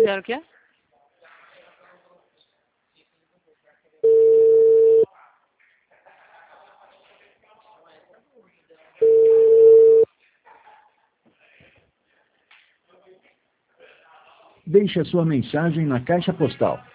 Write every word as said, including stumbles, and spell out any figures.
Zero o quê? Deixe a sua mensagem na caixa postal